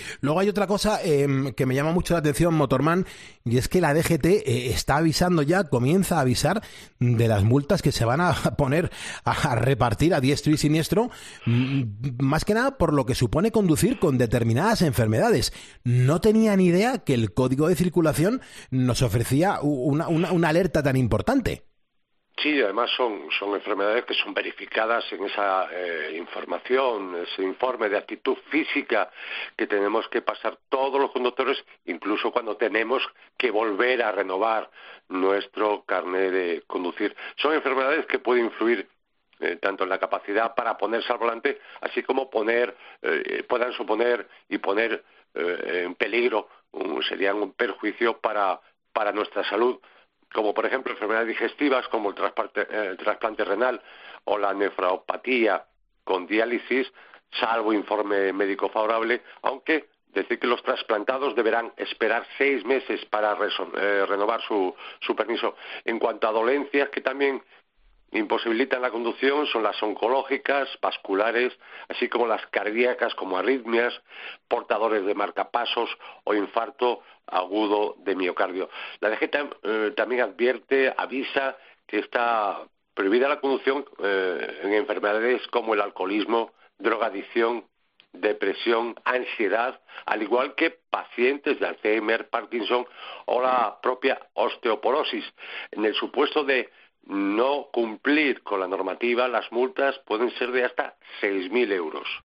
Luego hay otra cosa que me llama mucho la atención, Motorman, y es que la DGT está avisando ya, comienza a avisar de las multas que se van a poner a repartir a diestro y siniestro, más que nada por lo que supone conducir con determinadas enfermedades. No tenía ni idea que el Código de Circulación nos ofrecía una alerta tan importante. Sí, además son enfermedades que son verificadas en esa información, ese informe de actitud física que tenemos que pasar todos los conductores, incluso cuando tenemos que volver a renovar nuestro carnet de conducir. Son enfermedades que pueden influir tanto en la capacidad para ponerse al volante, así como puedan suponer y poner en peligro, serían un perjuicio para nuestra salud, como por ejemplo enfermedades digestivas como el trasplante renal o la nefropatía con diálisis, salvo informe médico favorable, aunque decir que los trasplantados deberán esperar 6 meses para renovar su permiso. En cuanto a dolencias que también imposibilitan la conducción son las oncológicas, vasculares, así como las cardíacas como arritmias, portadores de marcapasos o infarto agudo de miocardio. La DGT también avisa que está prohibida la conducción en enfermedades como el alcoholismo, drogadicción, depresión, ansiedad, al igual que pacientes de Alzheimer, Parkinson o la propia osteoporosis. En el supuesto de no cumplir con la normativa, las multas pueden ser de hasta 6.000 euros.